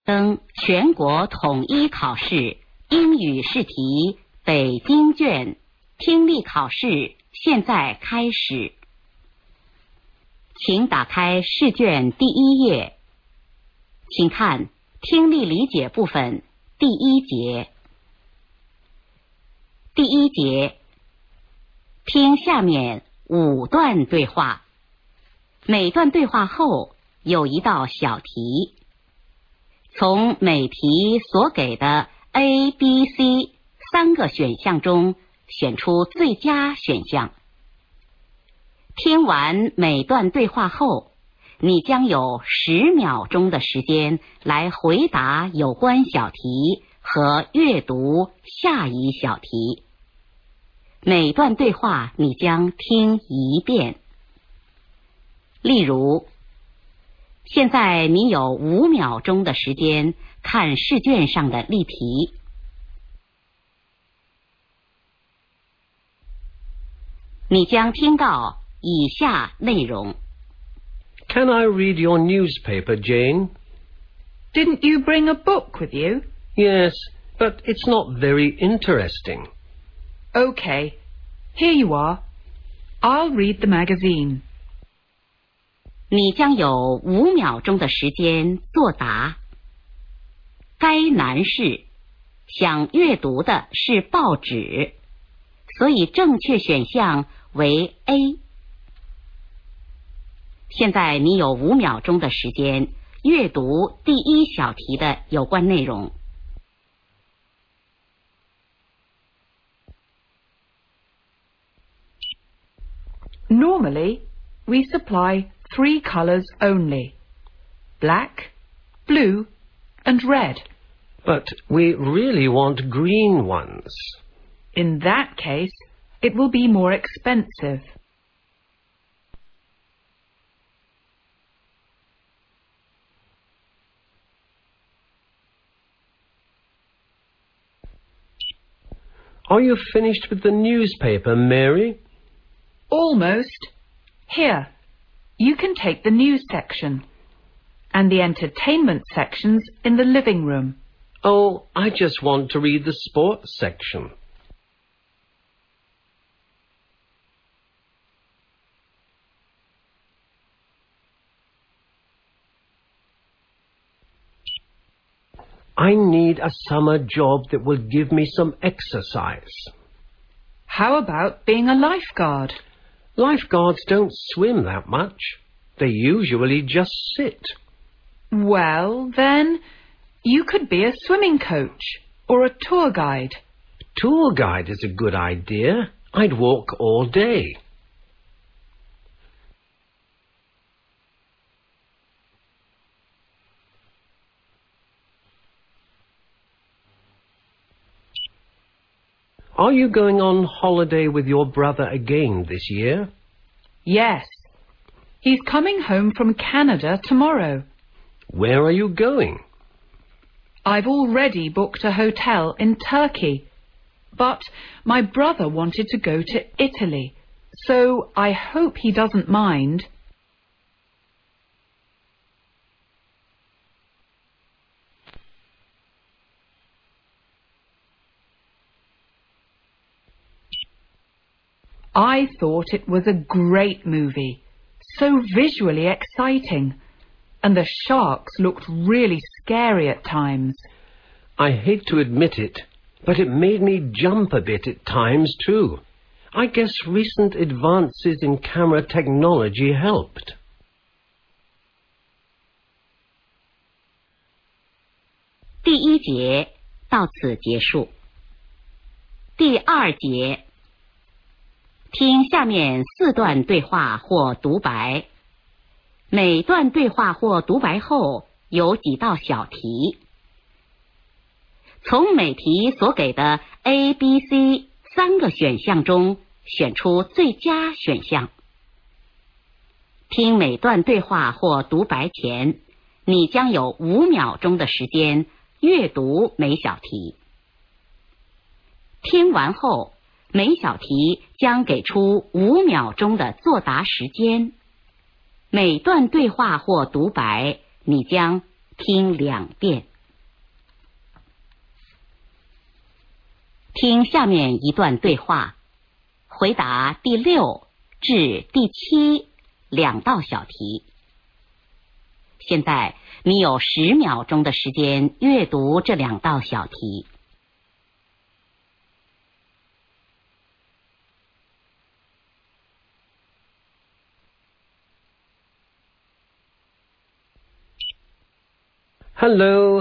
登全国统一考试英语试题北京卷听力考试现在开始。请打开试卷第1页，请看听力理解部分第1节。第1节，听下面5段对话，每段对话后有一道小题，从每题所给的 A、B、C 3个选项中选出最佳选项。听完每段对话后，你将有10秒钟的时间来回答有关小题和阅读下一小题。每段对话你将听1遍。例如，现在你有5秒钟的时间看试卷上的例题。你将听到以下内容。 Can I read your newspaper, Jane? Didn't you bring a book with you? Yes, but it's not very interesting. OK, here you are. I'll read the magazine. 你将有5秒钟的时间作答。该男士想阅读的是报纸，所以正确选项为 A。 现在你有5秒钟的时间阅读第1小题的有关内容。 Normally, we supply 3 colours only: black, blue, and red. But we really want green ones. In that case, it will be more expensive. Are you finished with the newspaper, Mary? Almost. Here, you can take the news section, and the entertainment section's in the living room. Oh, I just want to read the sports section. I need a summer job that will give me some exercise. How about being a lifeguard? Lifeguards don't swim that much. They usually just sit. Well, then, you could be a swimming coach or a tour guide. Tour guide is a good idea. I'd walk all day. Are you going on holiday with your brother again this year? Yes. He's coming home from Canada tomorrow. Where are you going? I've already booked a hotel in Turkey, but my brother wanted to go to Italy, so I hope he doesn't mind. I thought it was a great movie, so visually exciting, and the sharks looked really scary at times. I hate to admit it, but it made me jump a bit at times too. I guess recent advances in camera technology helped. 第1节到此结束。第2节，听下面4段对话或独白，每段对话或独白后有几道小题，从每题所给的 A、B、C 3个选项中选出最佳选项。听每段对话或独白前，你将有5秒钟的时间阅读每小题。听完后，每小题将给出5秒钟的作答时间。每段对话或独白，你将听2遍。 听下面一段对话，回答第6至第7两道小题。现在你有10秒钟的时间阅读这2道小题。 Hello,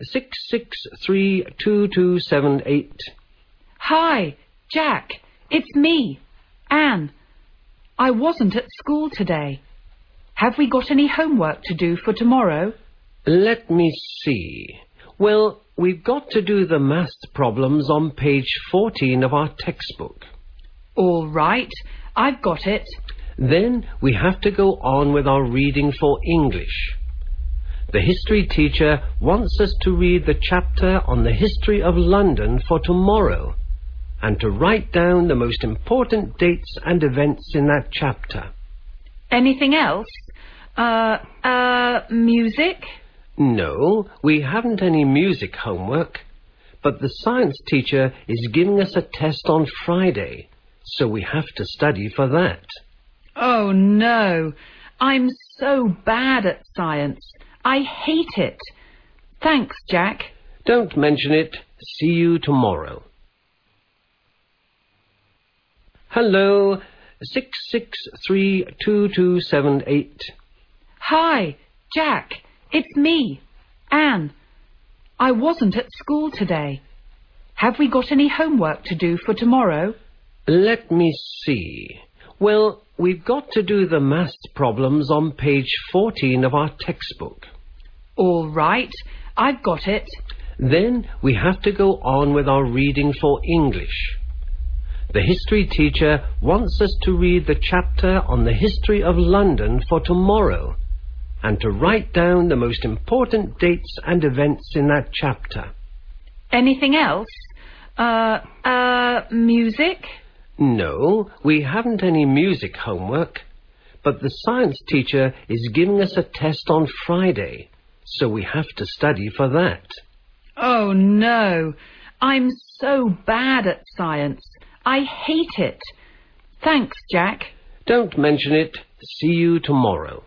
6632278. Hi, Jack. It's me, Anne. I wasn't at school today. Have we got any homework to do for tomorrow? Let me see. Well, we've got to do the maths problems on page 14 of our textbook. All right, I've got it. Then we have to go on with our reading for English. The history teacher wants us to read the chapter on the history of London for tomorrow, and to write down the most important dates and events in that chapter. Anything else? Music? No, we haven't any music homework, but the science teacher is giving us a test on Friday, so we have to study for that. Oh, no. I'm so bad at science. I hate it. Thanks, Jack. Don't mention it. See you tomorrow. Hello, 6632278. Hi, Jack. It's me, Anne. I wasn't at school today. Have we got any homework to do for tomorrow? Let me see. Well, we've got to do the maths problems on page 14 of our textbook. All right, I've got it. Then we have to go on with our reading for English. The history teacher wants us to read the chapter on the history of London for tomorrow, and to write down the most important dates and events in that chapter. Anything else? Music? No, we haven't any music homework, but the science teacher is giving us a test on Friday, so we have to study for that. Oh, no. I'm so bad at science. I hate it. Thanks, Jack. Don't mention it. See you tomorrow.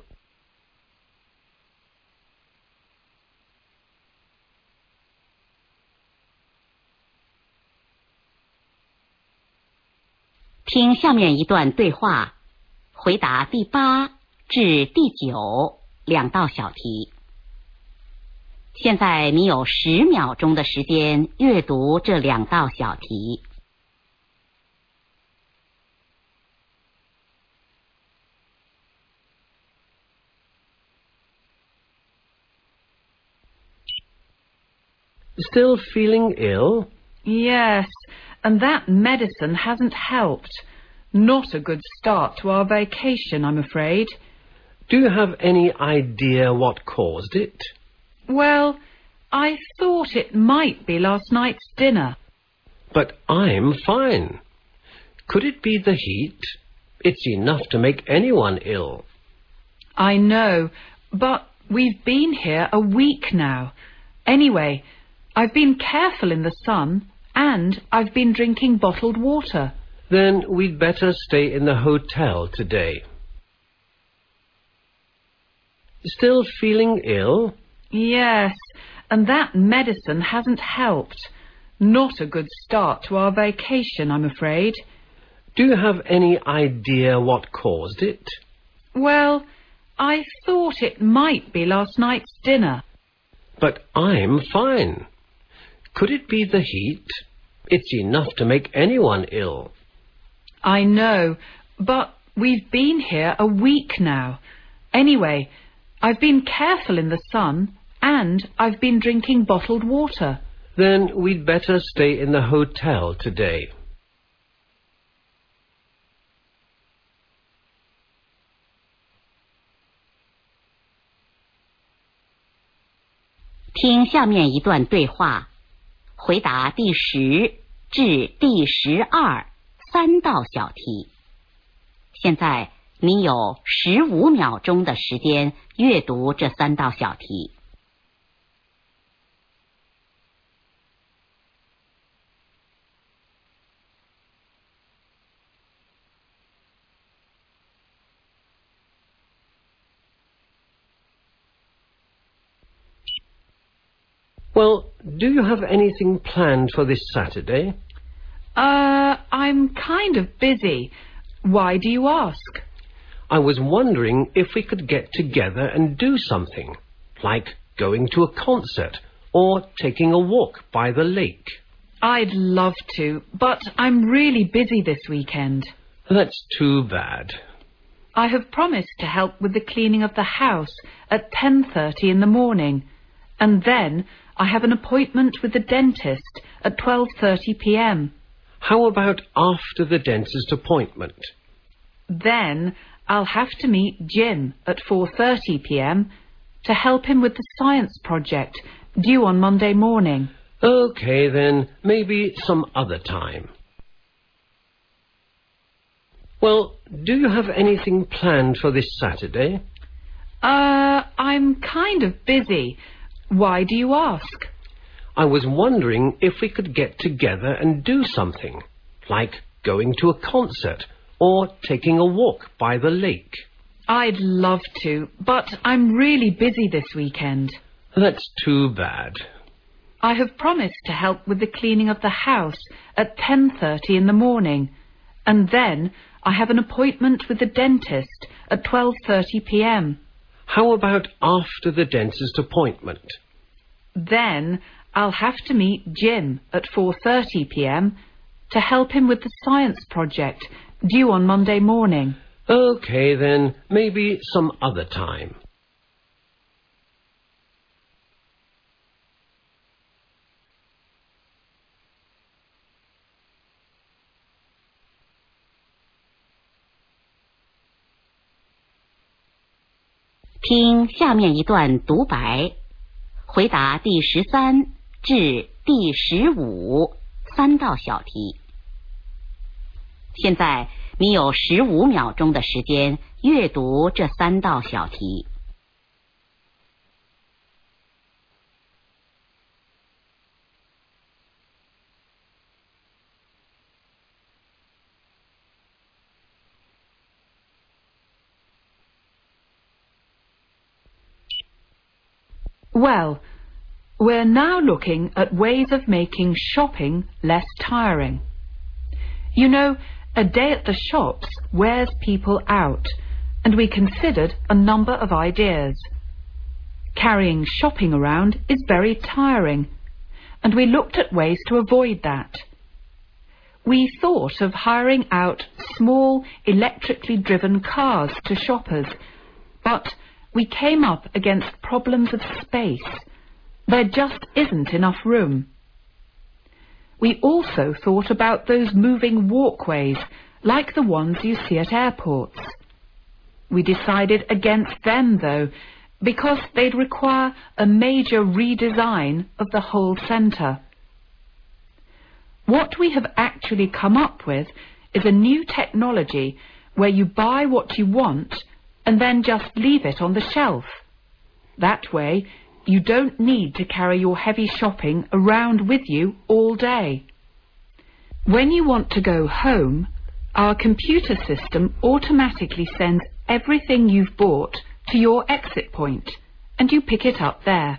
听下面一段对话，回答第8至第9两道小题。现在你有10秒钟的时间阅读这2道小题。 Still feeling ill? Yes, and that medicine hasn't helped. Not a good start to our vacation, I'm afraid. Do you have any idea what caused it? Well, I thought it might be last night's dinner. But I'm fine. Could it be the heat? It's enough to make anyone ill. I know, but we've been here a week now. Anyway, I've been careful in the sun, and I've been drinking bottled water. Then we'd better stay in the hotel today. Still feeling ill? Yes, and that medicine hasn't helped. Not a good start to our vacation, I'm afraid. Do you have any idea what caused it? Well, I thought it might be last night's dinner. But I'm fine. Could it be the heat? It's enough to make anyone ill. I know, but we've been here a week now. Anyway, I've been careful in the sun, and I've been drinking bottled water. Then we'd better stay in the hotel today. 听下面一段对话，回答第10至第12 3道小题。现在你有15秒钟的时间阅读这3道小题。 Well, do you have anything planned for this Saturday? I'm kind of busy. Why do you ask? I was wondering if we could get together and do something, like going to a concert or taking a walk by the lake. I'd love to, but I'm really busy this weekend. That's too bad. I have promised to help with the cleaning of the house at 10:30 in the morning, and then I have an appointment with the dentist at 12:30 p.m. How about after the dentist appointment? Then I'll have to meet Jim at 4:30 p.m. to help him with the science project due on Monday morning. Okay, then, maybe some other time. Well, do you have anything planned for this Saturday? I'm kind of busy. Why do you ask? I was wondering if we could get together and do something, like going to a concert or taking a walk by the lake. I'd love to, but I'm really busy this weekend. That's too bad. I have promised to help with the cleaning of the house at 10:30 in the morning, and then I have an appointment with the dentist at 12:30 p.m. How about after the dentist appointment? Then I'll have to meet Jim at 4:30 p.m. to help him with the science project due on Monday morning. Okay, then, maybe some other time. 听下面一段独白，回答第13至第15 3道小题。现在你有15秒钟的时间阅读这3道小题。 Well, we're now looking at ways of making shopping less tiring. You know, a day at the shops wears people out, and we considered a number of ideas. Carrying shopping around is very tiring, and we looked at ways to avoid that. We thought of hiring out small electrically driven cars to shoppers, but we came up against problems of space. There just isn't enough room. We also thought about those moving walkways, like the ones you see at airports. We decided against them, though, because they'd require a major redesign of the whole centre. What we have actually come up with is a new technology where you buy what you want and then just leave it on the shelf. That way, you don't need to carry your heavy shopping around with you all day. When you want to go home, our computer system automatically sends everything you've bought to your exit point, and you pick it up there.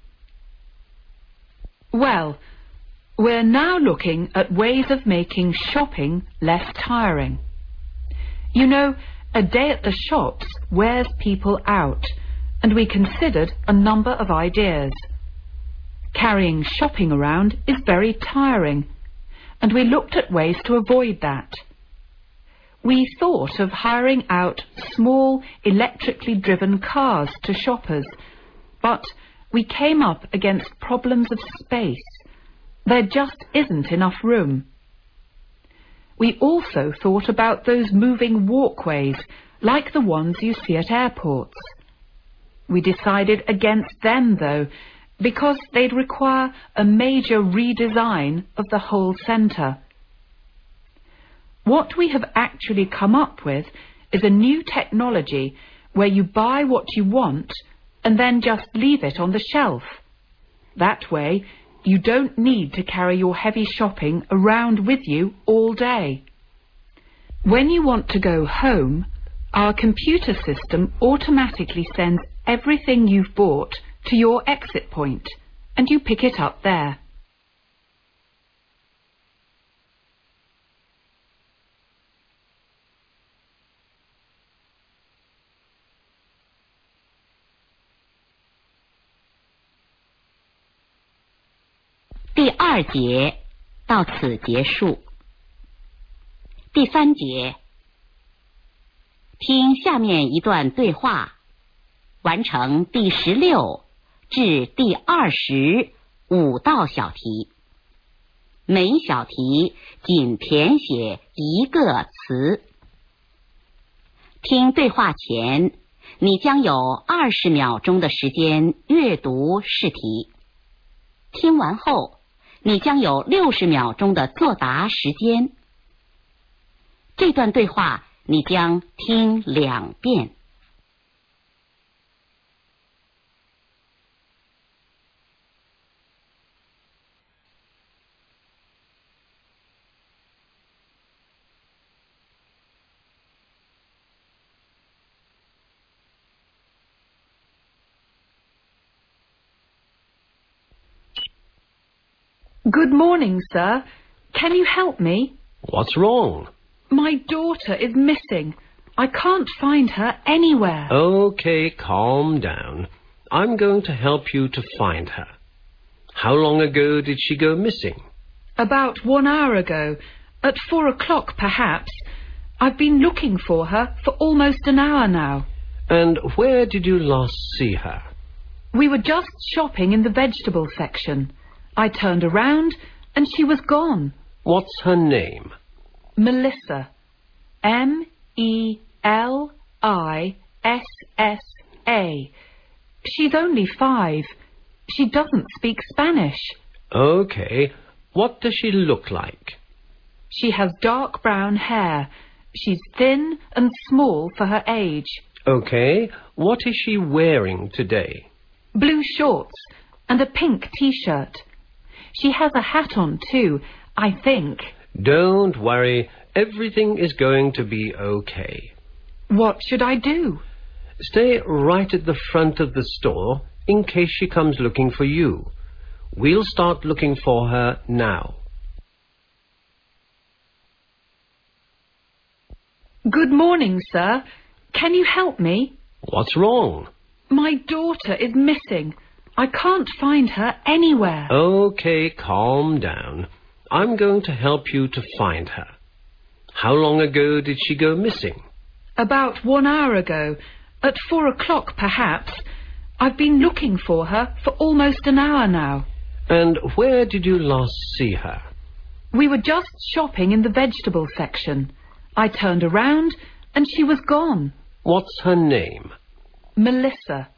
Well, we're now looking at ways of making shopping less tiring. You know, a day at the shops wears people out, and we considered a number of ideas. Carrying shopping around is very tiring, and we looked at ways to avoid that. We thought of hiring out small electrically driven cars to shoppers, but we came up against problems of space. There just isn't enough room. We also thought about those moving walkways, like the ones you see at airports. We decided against them, though, because they'd require a major redesign of the whole centre. What we have actually come up with is a new technology where you buy what you want and then just leave it on the shelf. That way, you don't need to carry your heavy shopping around with you all day. When you want to go home, our computer system automatically sends everything you've bought to your exit point, and you pick it up there. 第二节到此结束。第三节，听下面一段对话，完成第16至第20 5道小题，每小题仅填写一个词。听对话前，你将有20秒钟的时间阅读试题。听完后，你将有60秒钟的作答时间。这段对话你将听2遍。 Good morning, sir. Can you help me? What's wrong? My daughter is missing. I can't find her anywhere. Okay, calm down. I'm going to help you to find her. How long ago did she go missing? About 1 hour ago. At 4 o'clock, perhaps. I've been looking for her for almost an hour now. And where did you last see her? We were just shopping in the vegetable section. I turned around and she was gone. What's her name? Melissa. Melissa. She's only 5. She doesn't speak Spanish. Okay. What does she look like? She has dark brown hair. She's thin and small for her age. Okay. What is she wearing today? Blue shorts and a pink T-shirt. She has a hat on too, I think. Don't worry. Everything is going to be okay. What should I do? Stay right at the front of the store in case she comes looking for you. We'll start looking for her now. Good morning, sir. Can you help me? What's wrong? My daughter is missing. I can't find her anywhere. Okay, calm down. I'm going to help you to find her. How long ago did she go missing? About 1 hour ago. At 4 o'clock, perhaps. I've been looking for her for almost an hour now. And where did you last see her? We were just shopping in the vegetable section. I turned around and she was gone. What's her name? Melissa.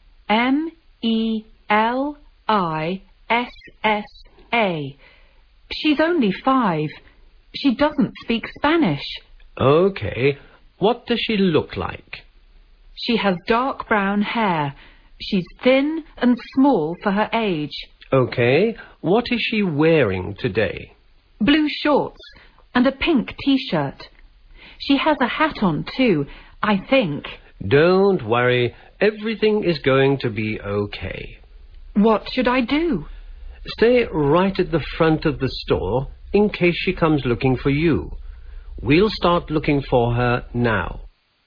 Melissa. She's only 5. She doesn't speak Spanish. Okay. What does she look like? She has dark brown hair. She's thin and small for her age. Okay. What is she wearing today? Blue shorts and a pink T-shirt. She has a hat on too, I think. Don't worry. Everything is going to be okay. What should I do? Stay right at the front of the store in case she comes looking for you. We'll start looking for her now.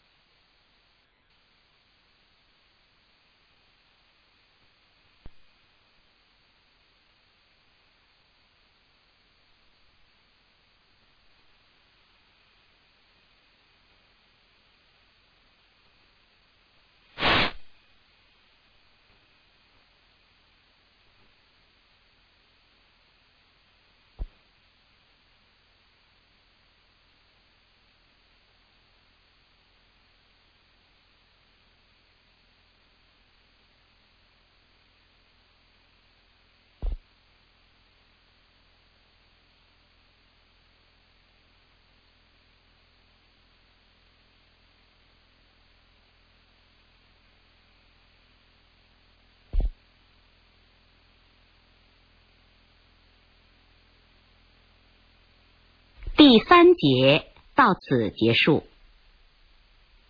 第3节到此结束。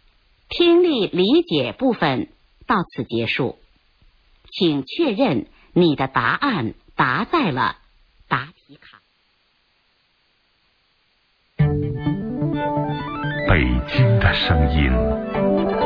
听力理解部分到此结束，请确认你的答案答在了答题卡。 北京的声音